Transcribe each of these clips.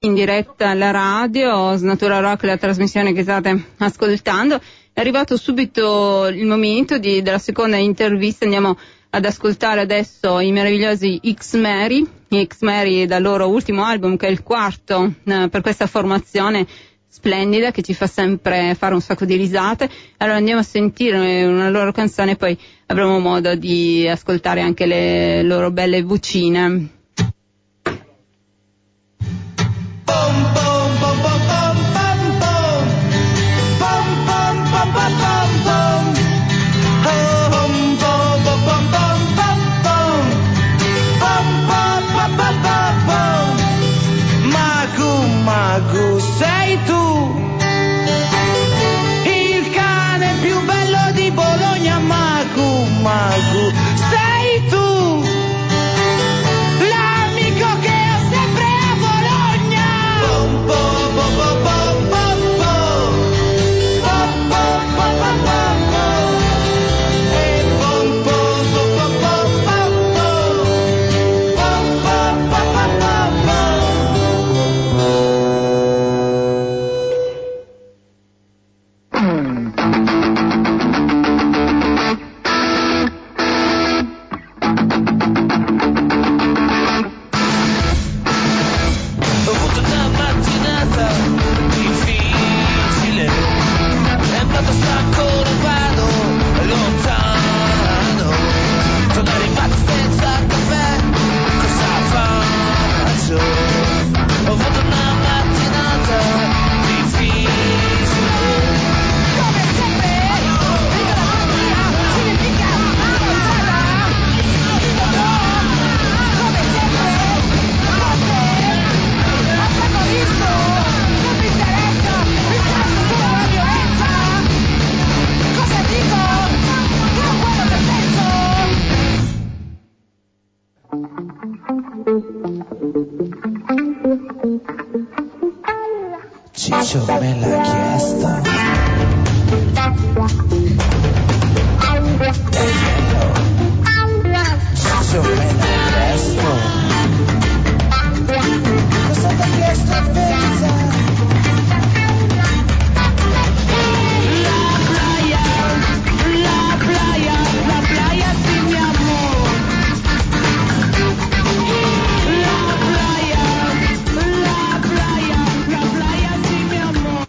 in diretta alla radio, Snatura Rock, la trasmissione che state ascoltando. È arrivato subito il momento della seconda intervista. Andiamo ad ascoltare adesso i meravigliosi X-Mary dal loro ultimo album, che è il quarto per questa formazione splendida che ci fa sempre fare un sacco di risate. Allora andiamo a sentire una loro canzone e poi avremo modo di ascoltare anche le loro belle vocine. Magu, sei tu, il cane più bello di Bologna. Magu, Magu, sei tu, l'amico che ho sempre a Bologna. Bom, bom, bom, bom, bom, bom, bom. Bom, bom, bom, bom, bom, bom. E bom, bom, bom, bom, bom, bom, bom. Bom, bom, bom, bom, bom, bom. Ho avuto una mattinata difficile, è andato stanco, non vado lontano, sono arrivato senza caffè, cosa faccio? Ho avuto una mattinata difficile. Come sempre, dico la mattina, significa andare in strada. Come sempre, antagonismo, non mi interessa, mi interessa solo la violenza. Cosa dico? Che è un uomo del senso. Ciccio me l'ha chiesto. Ciccio me l'ha chiesto. Cosa ti ha chiesto a Pezza? La playa di mi amor. La playa di mi amor.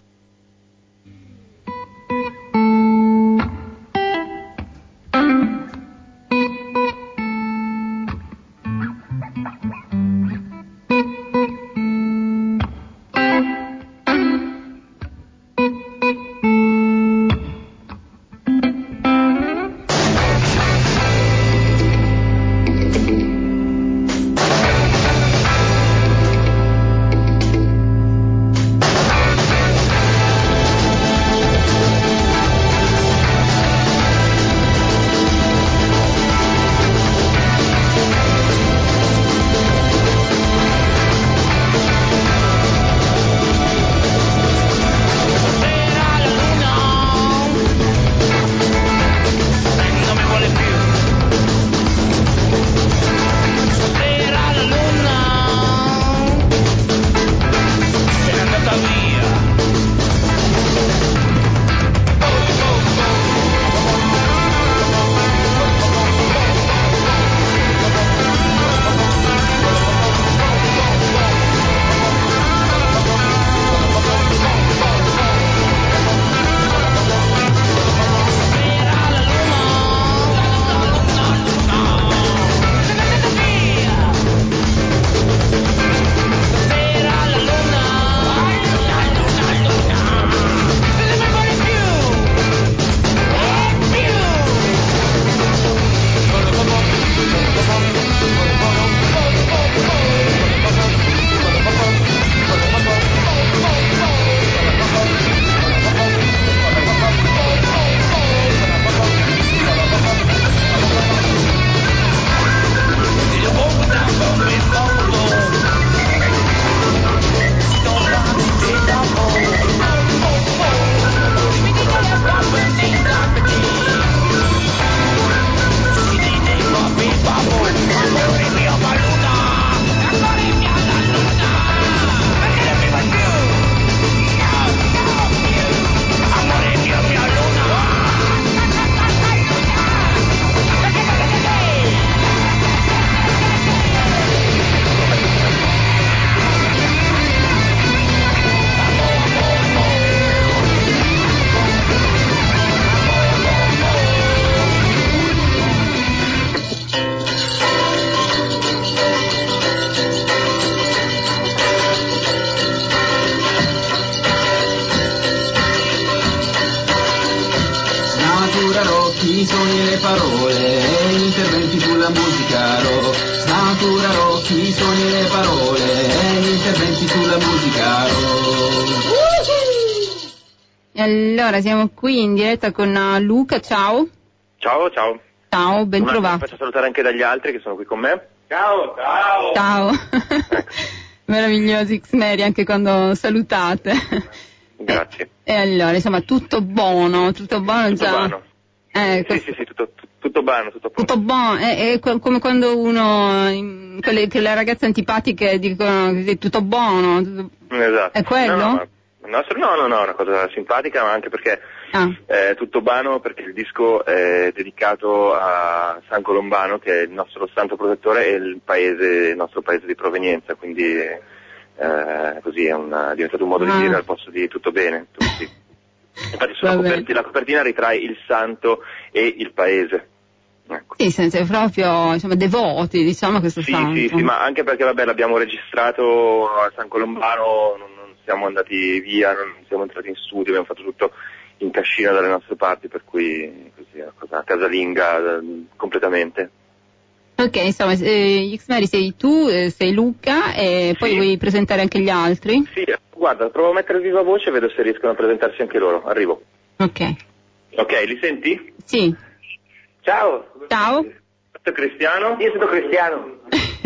sogni e le parole, e gli interventi sulla musica rock. Snatura rock, i sogni e le parole, e gli interventi sulla musica rock. E allora siamo qui in diretta con Luca, ciao. Ciao, ciao. Ciao, ben Mi trovato. faccio salutare anche dagli altri che sono qui con me. Ciao, ciao. Ciao. Meravigliosi X-Meri anche quando salutate. Grazie. E allora, insomma, tutto buono Tutto già. buono. Sì, tutto buono, tutto a posto. Tutto buono, è come quando uno, che le ragazze antipatiche dicono che è tutto buono. Esatto. È quello? No, una cosa simpatica, ma anche perché è tutto buono, perché il disco è dedicato a San Colombano, che è il nostro santo protettore e il nostro paese di provenienza, quindi così è diventato un modo di dire al posto di tutto bene. Infatti la copertina ritrae il santo e il paese. Ecco. Sì, siete proprio, insomma, devoti, diciamo, a questo santo. Sì, ma anche perché l'abbiamo registrato a San Colombano, non siamo andati via, non siamo entrati in studio, abbiamo fatto tutto in cascina dalle nostre parti, per cui così è una cosa casalinga completamente. Ok, insomma, X-Meri sei tu, sei Luca, e poi vuoi presentare anche gli altri? Sì, guarda, provo a mettere viva voce e vedo se riescono a presentarsi anche loro. Arrivo. Ok. Ok, li senti? Sì. Ciao. Ciao. Sono Cristiano. Io sono Cristiano.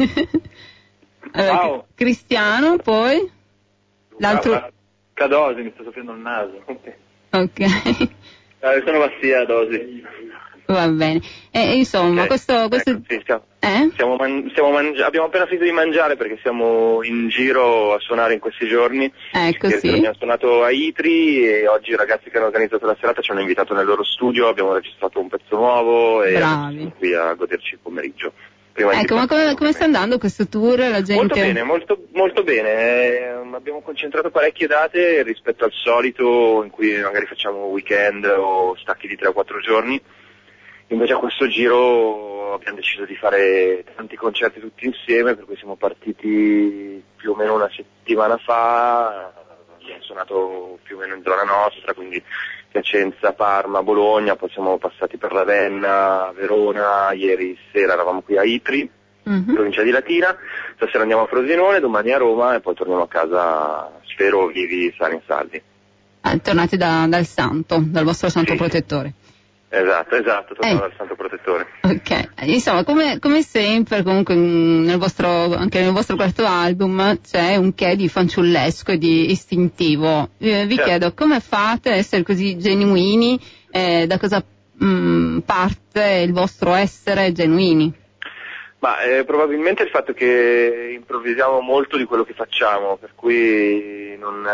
Allora, Ciao. Cristiano, poi? L'altro? Cadosi, mi sta soffiando il naso. Ok. Sono Massia Dosi. Va bene. Insomma, Okay. questo... Ecco, sì, abbiamo appena finito di mangiare perché siamo in giro a suonare in questi giorni. Ecco, Ieri sera abbiamo suonato a Itri e oggi i ragazzi che hanno organizzato la serata ci hanno invitato nel loro studio, abbiamo registrato un pezzo nuovo e siamo qui a goderci il pomeriggio. Ecco, ma come sta andando questo tour? La gente... Molto bene, molto bene. Abbiamo concentrato parecchie date rispetto al solito in cui magari facciamo weekend o stacchi di 3 o 4 giorni. Invece a questo giro abbiamo deciso di fare tanti concerti tutti insieme, per cui siamo partiti più o meno una settimana fa, abbiamo suonato più o meno in zona nostra, quindi Piacenza, Parma, Bologna, poi siamo passati per Ravenna, Verona, ieri sera eravamo qui a Itri, provincia di Latina, stasera andiamo a Frosinone, domani a Roma e poi torniamo a casa, spero vivi, sani e salvi. Tornate dal santo, dal vostro santo protettore. Esatto, torniamo dal santo protettore. Ok, insomma, come sempre, comunque anche nel vostro quarto album c'è un che di fanciullesco e di istintivo. Vi chiedo, come fate ad essere così genuini? Da cosa parte il vostro essere genuini? Ma probabilmente il fatto che improvvisiamo molto di quello che facciamo, per cui non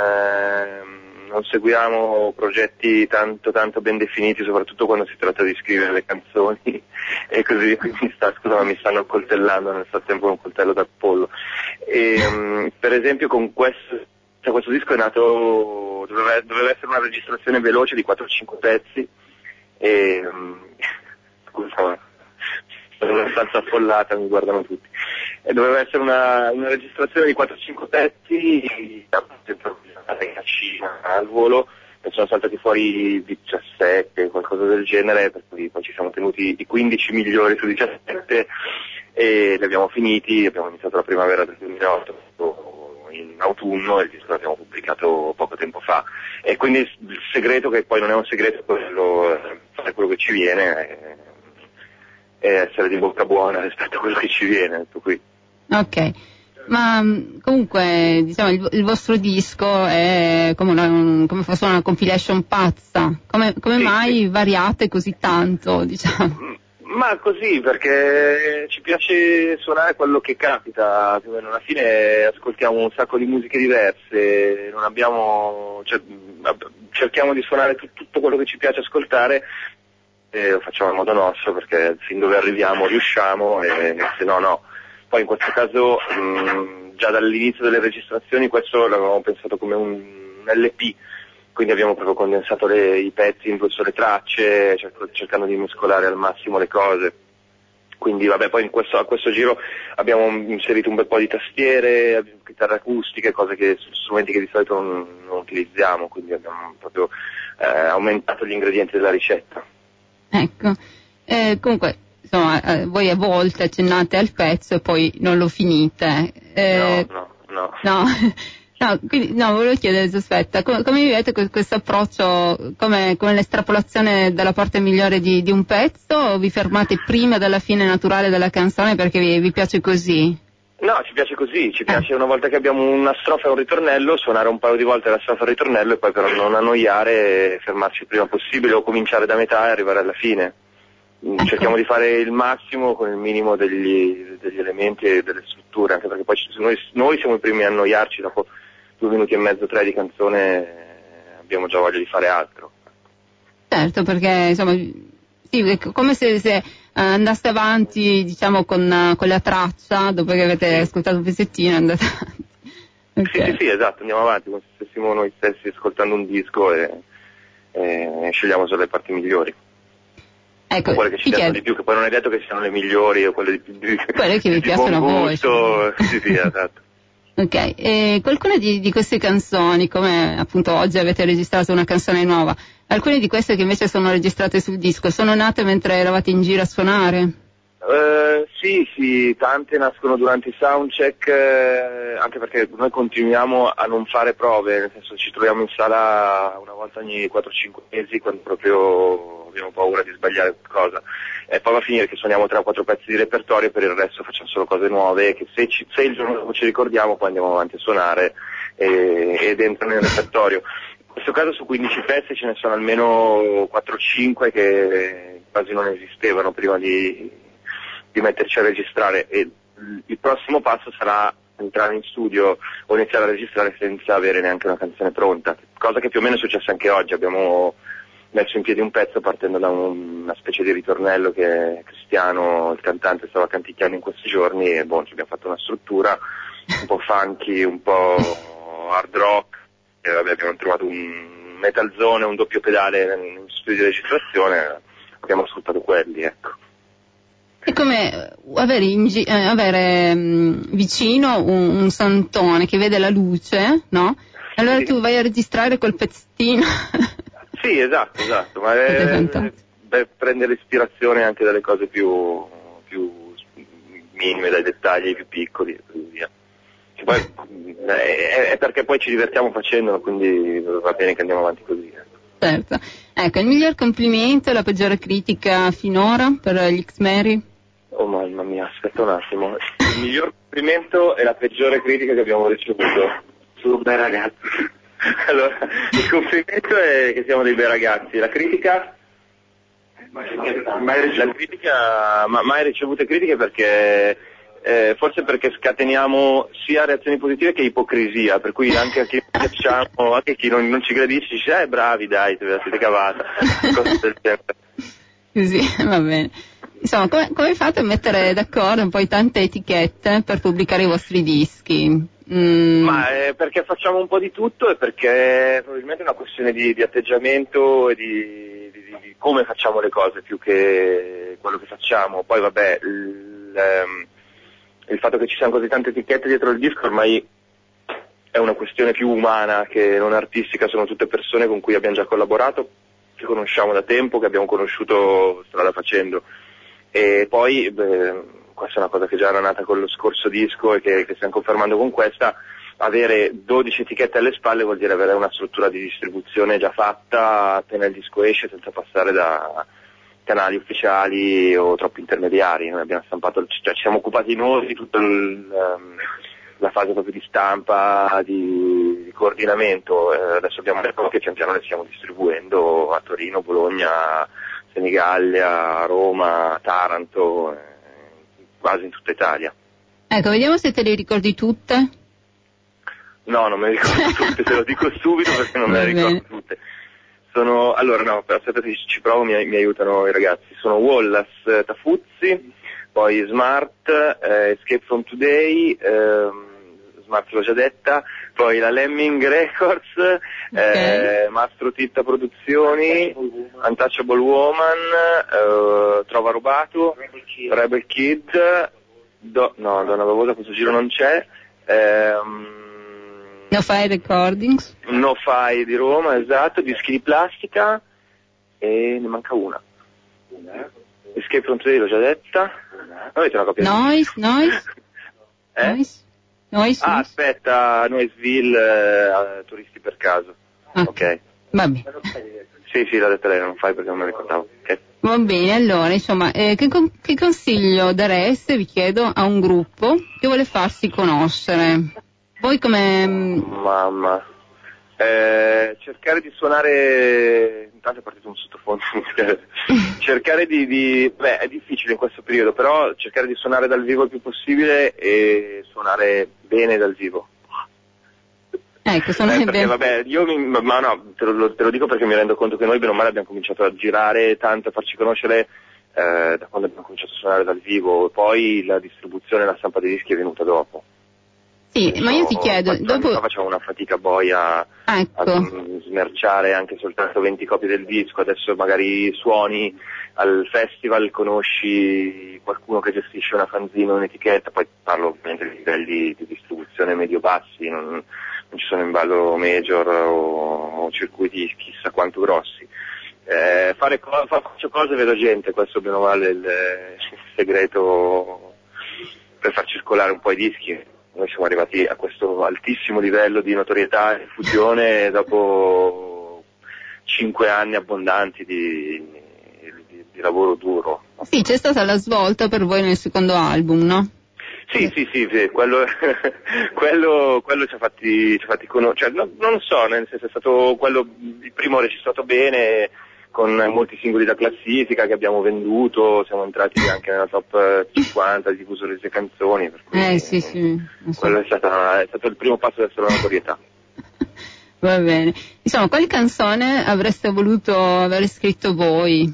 seguiamo progetti tanto ben definiti, soprattutto quando si tratta di scrivere le canzoni e così, quindi mi stanno accoltellando nel frattempo un coltello da pollo. E, per esempio con questo disco è nato, doveva essere una registrazione veloce di 4-5 pezzi e scusa, sono abbastanza affollata, mi guardano tutti. E doveva essere una registrazione di 4-5 pezzi, in cascina al volo, e sono saltati fuori 17, qualcosa del genere, per cui poi ci siamo tenuti i 15 migliori su 17 e li abbiamo finiti, abbiamo iniziato la primavera del 2008 in autunno e il disco l'abbiamo pubblicato poco tempo fa. E quindi il segreto, che poi non è un segreto, quello fare quello che ci viene e essere di bocca buona rispetto a quello che ci viene, tutto qui. Ok, ma comunque diciamo il vostro disco è come fosse una compilation pazza, come mai variate così tanto, diciamo? Ma così, perché ci piace suonare quello che capita, più o meno alla fine ascoltiamo un sacco di musiche diverse, non abbiamo, cerchiamo di suonare tutto quello che ci piace ascoltare e lo facciamo a modo nostro, perché fin dove arriviamo riusciamo e se no. Poi in questo caso già dall'inizio delle registrazioni questo l'avevamo pensato come un LP, quindi abbiamo proprio condensato i pezzi in 2 sole tracce, cercando di mescolare al massimo le cose. Quindi vabbè, poi a questo giro abbiamo inserito un bel po' di tastiere, chitarre acustiche, strumenti che di solito non utilizziamo, quindi abbiamo proprio aumentato gli ingredienti della ricetta. Ecco, Comunque, insomma, voi a volte accennate al pezzo e poi non lo finite. No. No. No, quindi, no, volevo chiedere, aspetta, come vivete questo approccio, come l'estrapolazione della parte migliore di un pezzo, o vi fermate prima della fine naturale della canzone perché vi piace così? No, ci piace così, ci piace una volta che abbiamo una strofa e un ritornello, suonare un paio di volte la strofa e il ritornello e poi però non annoiare e fermarci il prima possibile o cominciare da metà e arrivare alla fine. Cerchiamo di fare il massimo con il minimo degli elementi e delle strutture, anche perché poi noi siamo i primi a annoiarci dopo 2 minuti e mezzo, 3 di canzone, abbiamo già voglia di fare altro. Certo, perché insomma, sì, è come se andaste avanti, diciamo, con la traccia, dopo che avete ascoltato un pezzettino, andate avanti. Okay. Sì, esatto, andiamo avanti, come se stessimo noi stessi ascoltando un disco e scegliamo solo le parti migliori. Ecco, o quelle che ci piacciono di più, che poi non è detto che siano le migliori o quelle quelle che vi piacciono a voi. Sì, esatto. Ok, e qualcuna di queste canzoni, come appunto oggi avete registrato una canzone nuova, alcune di queste che invece sono registrate sul disco, sono nate mentre eravate in giro a suonare? Sì, tante nascono durante i soundcheck, anche perché noi continuiamo a non fare prove, nel senso ci troviamo in sala una volta ogni 4-5 mesi quando proprio abbiamo paura di sbagliare qualcosa. E poi va a finire che suoniamo 3 o 4 pezzi di repertorio e per il resto facciamo solo cose nuove che se il giorno dopo ci ricordiamo poi andiamo avanti a suonare ed entrano nel repertorio. In questo caso su 15 pezzi ce ne sono almeno 4-5 che quasi non esistevano prima di metterci a registrare, e il prossimo passo sarà entrare in studio o iniziare a registrare senza avere neanche una canzone pronta, cosa che più o meno è successa anche oggi. Abbiamo messo in piedi un pezzo partendo da una specie di ritornello che Cristiano, il cantante, stava canticchiando in questi giorni e ci abbiamo fatto una struttura un po' funky, un po' hard rock, e abbiamo trovato un metalzone, un doppio pedale in studio di registrazione, abbiamo sfruttato quelli, ecco. È come avere vicino un santone che vede la luce, no? Allora tu vai a registrare quel pezzettino. Sì, esatto, ma prendere ispirazione anche dalle cose più minime, dai dettagli più piccoli e così via. E poi, è perché poi ci divertiamo facendolo, quindi va bene che andiamo avanti così. Certo. Ecco, il miglior complimento e la peggiore critica finora per gli X-Mary? Oh mamma mia, aspetta un attimo. Il miglior complimento e la peggiore critica che abbiamo ricevuto. Sono bei ragazzi. Allora, il complimento è che siamo dei bei ragazzi. La critica? Mai ricevute critiche perché forse perché scateniamo sia reazioni positive che ipocrisia, per cui anche a chi piacciamo, anche chi non ci gradisce dice bravi dai, te la siete cavata. Cose del genere. Sì, va bene. Insomma, come fate a mettere d'accordo poi tante etichette per pubblicare i vostri dischi? Ma perché facciamo un po' di tutto e perché probabilmente è una questione di atteggiamento e di come facciamo le cose più che quello che facciamo. Poi vabbè, il fatto che ci siano così tante etichette dietro il disco ormai è una questione più umana che non artistica, sono tutte persone con cui abbiamo già collaborato, che conosciamo da tempo, che abbiamo conosciuto strada facendo. E poi questa è una cosa che già era nata con lo scorso disco e che stiamo confermando con questa: avere 12 etichette alle spalle vuol dire avere una struttura di distribuzione già fatta appena il disco esce, senza passare da canali ufficiali o troppi intermediari. Noi abbiamo stampato, cioè ci siamo occupati noi di tutta la fase proprio di stampa, di coordinamento, adesso abbiamo detto che pian piano le stiamo distribuendo a Torino, Bologna, Senigallia, Roma, Taranto, quasi in tutta Italia. Ecco, vediamo se te le ricordi tutte. No, non me le ricordo tutte, te lo dico subito perché non me le ricordo tutte. Allora no, aspetta che ci provo, mi aiutano i ragazzi. Sono Wallace, Tafuzzi, poi Smart, Escape from Today, Smart l'ho già detta, poi la Lemming Records, Mastro Titta Produzioni, Untouchable Woman, Trova Rubato, Rebel Kid, Donna Bavosa questo giro non c'è, No Fire Recordings. No Fai di Roma, esatto, Dischi di Plastica, e ne manca una. Escape from Today l'ho già detta. Avete una copia? Noise. Aspetta, Noiseville, Turisti per caso. Ok. Va bene. Sì, l'ha detta lei, non fai perché non me la ricordavo. Okay. Va bene, allora, insomma, che consiglio dareste, vi chiedo, a un gruppo che vuole farsi conoscere? Voi come... Mamma. Cercare di suonare, intanto è partito un sottofondo, cercare beh, è difficile in questo periodo, però cercare di suonare dal vivo il più possibile e suonare bene dal vivo. Ecco, suonare perché bene. vabbè, ma no, te lo dico perché mi rendo conto che noi bene o male abbiamo cominciato a girare tanto, a farci conoscere da quando abbiamo cominciato a suonare dal vivo, poi la distribuzione e la stampa dei dischi è venuta dopo. Sì, ma io ti chiedo, dopo... facciamo una fatica boia a smerciare anche soltanto 20 copie del disco, adesso magari suoni al festival, conosci qualcuno che gestisce una fanzina o un'etichetta, poi parlo ovviamente di livelli di distribuzione medio-bassi, non ci sono in ballo major o circuiti chissà quanto grossi. Faccio cose, vedo gente, questo bene o male è il segreto per far circolare un po' i dischi. Noi siamo arrivati a questo altissimo livello di notorietà e diffusione dopo 5 anni abbondanti di lavoro duro. Sì, c'è stata la svolta per voi nel secondo album, no? Sì, quello ci ha fatti conoscere, cioè, non so, nel senso è stato quello, il primo registrato bene, con molti singoli da classifica che abbiamo venduto, siamo entrati anche nella top 50 di diffuso rese canzoni, per cui sì. quello è stato il primo passo verso la notorietà. Va bene. Insomma, quale canzone avreste voluto aver scritto voi?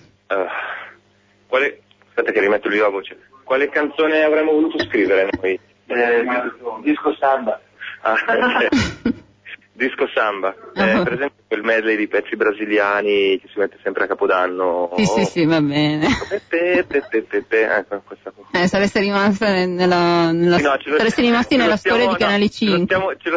Aspetta che rimetto lì la voce. Quale canzone avremmo voluto scrivere noi? Disco Samba. Disco Samba, per esempio quel medley di pezzi brasiliani che si mette sempre a Capodanno. Sì, va bene. Sareste rimasti nella storia di Canale 5. Ce lo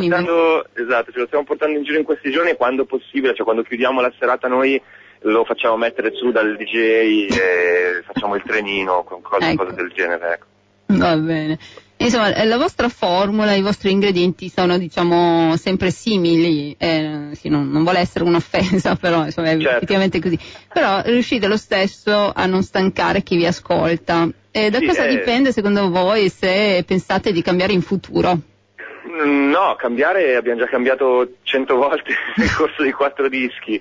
stiamo portando in giro in questi giorni, e quando possibile, cioè quando chiudiamo la serata noi lo facciamo mettere su dal DJ e facciamo il trenino con cose del genere, ecco. Va bene. Insomma, la vostra formula, i vostri ingredienti sono, diciamo, sempre simili, sì, non vuole essere un'offesa, però insomma, è effettivamente così. Però riuscite lo stesso a non stancare chi vi ascolta. Da cosa dipende secondo voi, se pensate di cambiare in futuro? No, cambiare abbiamo già cambiato 100 volte nel corso di 4 dischi.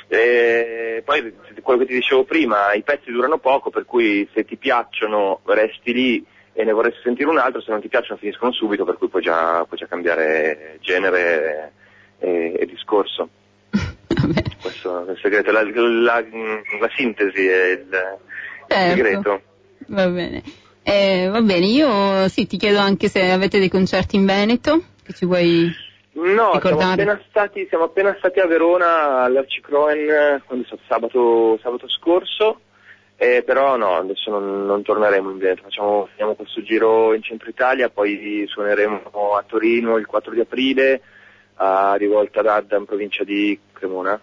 Poi quello che ti dicevo prima, i pezzi durano poco, per cui se ti piacciono resti lì e ne vorresti sentire un altro, se non ti piacciono finiscono subito, per cui puoi già cambiare genere e discorso. Questo è il segreto, la sintesi è il segreto. Va bene. Va bene, io ti chiedo anche se avete dei concerti in Veneto, che ci vuoi ricordare? Siamo appena stati a Verona all'Arcicroen, quando è stato sabato scorso. Però no, adesso non torneremo in Veneto, facciamo questo giro in centro Italia, poi suoneremo a Torino il 4 di aprile, a Rivolta d'Adda in provincia di Cremona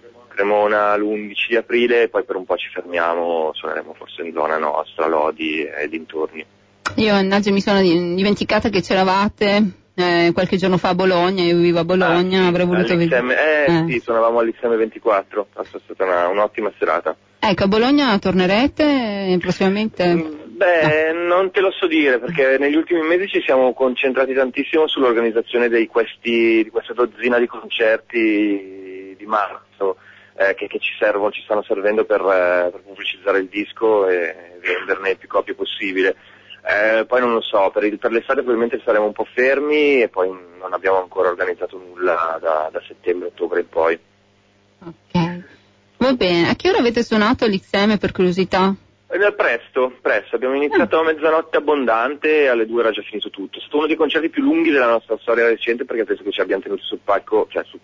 l'11 di aprile, e poi per un po' ci fermiamo, suoneremo forse in zona nostra, Lodi e dintorni. Io mannaggia mi sono dimenticata che c'eravate qualche giorno fa a Bologna, io vivo a Bologna, avrei voluto vedere. Sì, suonavamo all'ISM 24, è stata un'ottima serata. Ecco, a Bologna tornerete prossimamente? Non te lo so dire, perché negli ultimi mesi ci siamo concentrati tantissimo sull'organizzazione di questa dozzina di concerti di marzo che ci stanno servendo per pubblicizzare il disco e venderne più copie possibile. Poi non lo so, per l'estate probabilmente saremo un po' fermi, e poi non abbiamo ancora organizzato nulla da settembre-ottobre in poi. Ok. Va bene, a che ora avete suonato all'XM, per curiosità? Presto, abbiamo iniziato a mezzanotte abbondante, alle 2 era già finito tutto. È stato uno dei concerti più lunghi della nostra storia recente, perché penso che ci abbiamo tenuti sul palco,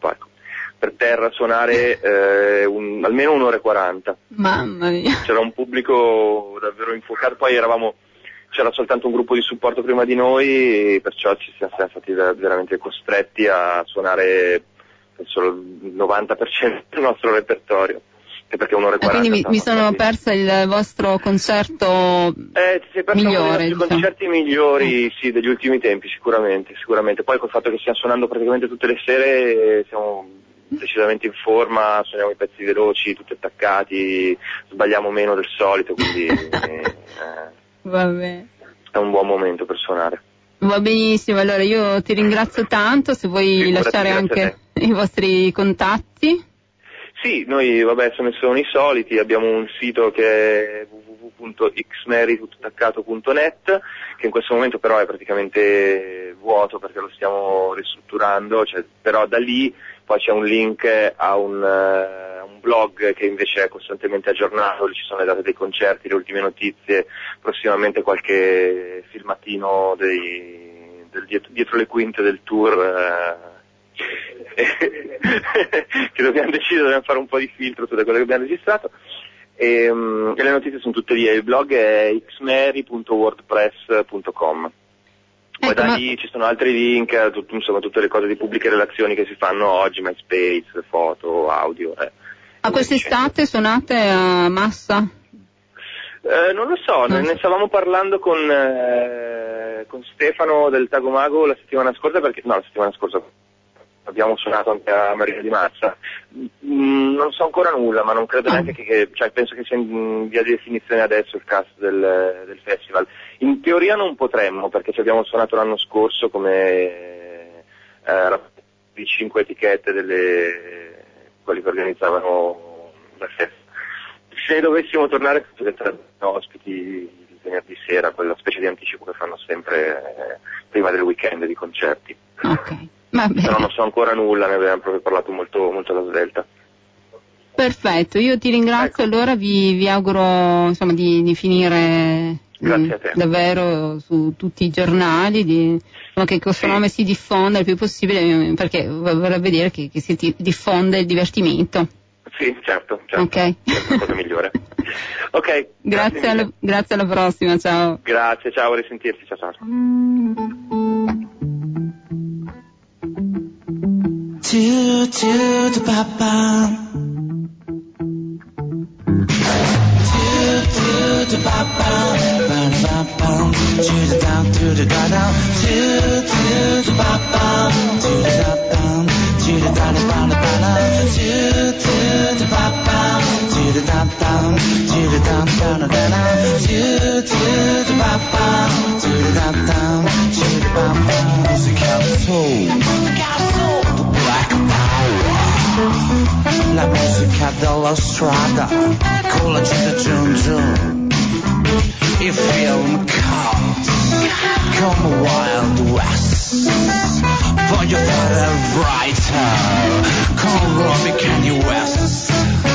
per terra a suonare almeno 1 ora e 40. Mamma mia. C'era un pubblico davvero infuocato, poi c'era soltanto un gruppo di supporto prima di noi, e perciò ci siamo stati veramente costretti a suonare penso il 90% del nostro repertorio. che perché 1 ora e 40. Quindi mi sono persa il vostro concerto ti sei perso migliore, uno dei concerti migliori, sì, degli ultimi tempi, sicuramente. Poi col fatto che stiamo suonando praticamente tutte le sere, siamo decisamente in forma, suoniamo i pezzi veloci, tutti attaccati, sbagliamo meno del solito, quindi Vabbè. è un buon momento per suonare. Va benissimo, allora io ti ringrazio tanto, se vuoi Figurati, lasciare anche i vostri contatti. Sì, noi sono i soliti, abbiamo un sito che è www.xmeri.net, che in questo momento però è praticamente vuoto perché lo stiamo ristrutturando, però da lì poi c'è un link a un blog che invece è costantemente aggiornato, ci sono le date dei concerti, le ultime notizie, prossimamente qualche filmatino dietro le quinte del tour, che dobbiamo fare un po' di filtro sulle cose che abbiamo registrato, e le notizie sono tutte lì. Il blog è xmeri.wordpress.com. Poi da lì ci sono altri link, tutte le cose di pubbliche relazioni che si fanno oggi, MySpace, foto, audio. A quest'estate suonate a massa? Non lo so, ne stavamo parlando con Stefano del Tagomago la settimana scorsa, abbiamo suonato anche a Marina di Massa. Non so ancora nulla, ma non credo neanche che penso che sia in via di definizione adesso il cast del festival. In teoria non potremmo, perché ci abbiamo suonato l'anno scorso come di 5 etichette quelli che organizzavano la festa. Se dovessimo tornare, sarebbero ospiti il venerdì sera, quella specie di anticipo che fanno sempre prima del weekend di concerti. Ok. Però non so ancora nulla, ne abbiamo proprio parlato molto, molto alla svelta. Perfetto, io ti ringrazio, allora vi auguro di finire davvero su tutti i giornali, che questo nome si diffonda il più possibile, perché vorrebbe dire che si diffonde il divertimento. Sì, certo, Ok. È la cosa migliore. Ok, grazie alla prossima, ciao. Grazie, ciao, a risentirci, ciao. La musica della strada con la gente giù giù, i film cult come Wild West, voglio fare il writer con Robbie Kanye West.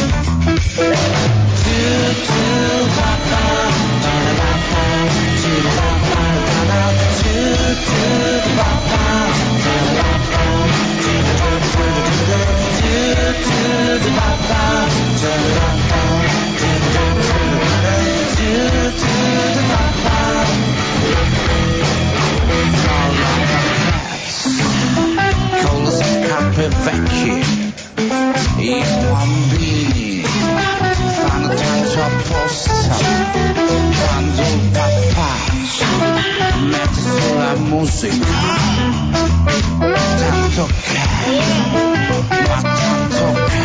Con le scarpe vecchie, i bambini fanno tanto apposta quando il papà mette sulla musica, tanto che, ma tanto che.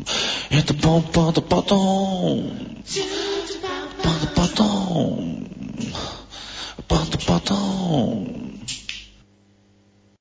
Hit the bottom. Bottom.